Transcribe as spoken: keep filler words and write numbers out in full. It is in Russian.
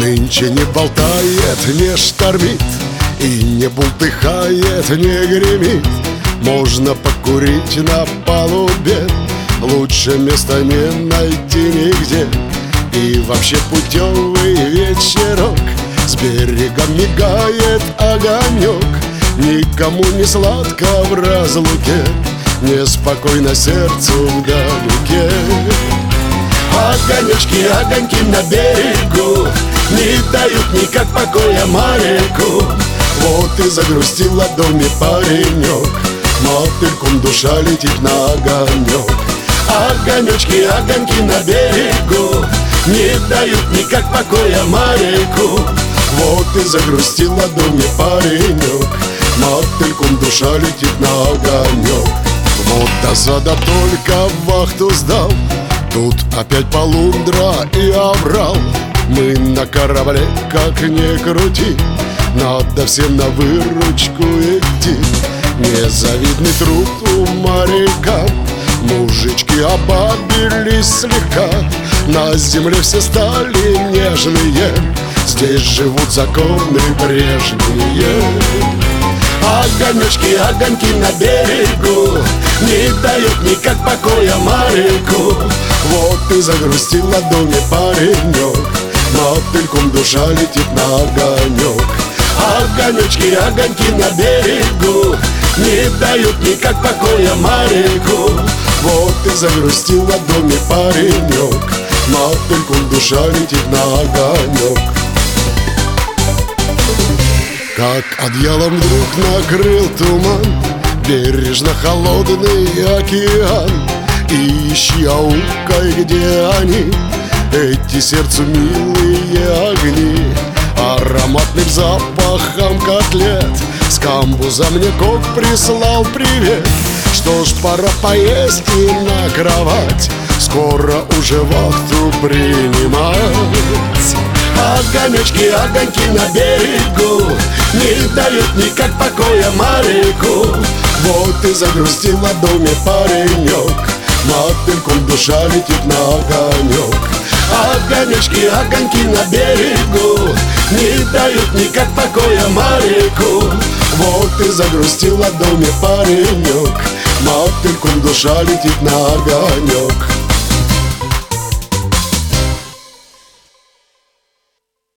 Нынче не болтает, не штормит, и не бултыхает, не гремит. Можно покурить на палубе, лучше места не найти нигде. И вообще путевый вечерок, с берега мигает огонек. Никому не сладко в разлуке, неспокойно сердцу вдалеке. Огонечки, огоньки на берегу не дают никак покоя моряку. Вот и загрустил о доме паренек, мотыльком душа летит на огонек. Огонечки, огоньки на берегу не дают никак покоя моряку. Вот и загрустил о доме паренек, мотыльком душа летит на огонек. Вот досада, только вахту сдал, тут опять полундра и оврал. Мы на корабле, как ни крути, надо всем на выручку идти. Незавидный труд у моряка, мужички обабились слегка. На земле все стали нежные, здесь живут законы прежние. Огонечки, огоньки на берегу не дают никак покоя моряку. Вот и загрустил о доме паренек, мотыльком душа летит на огонек. Огонечки, огоньки на берегу не дают никак покоя моряку. Вот и загрустил о доме паренек, мотыльком душа летит на огонек. Как одеялом вдруг накрыл туман, бережно холодный океан. И ищи, аукай, где они, эти сердцу милые огни. Ароматным запахом котлет с камбуза мне кок прислал привет. Что ж, пора поесть и на кровать, скоро уже вахту принимать. Огонечки, огоньки на берегу не дают никак покоя моряку. Вот и загрустил о доме паренек, мотыльком душа летит на огонек. Огонечки, огоньки на берегу не дают никак покоя моряку. Вот и загрустил о доме паренек, мотыльком душа летит на огонек.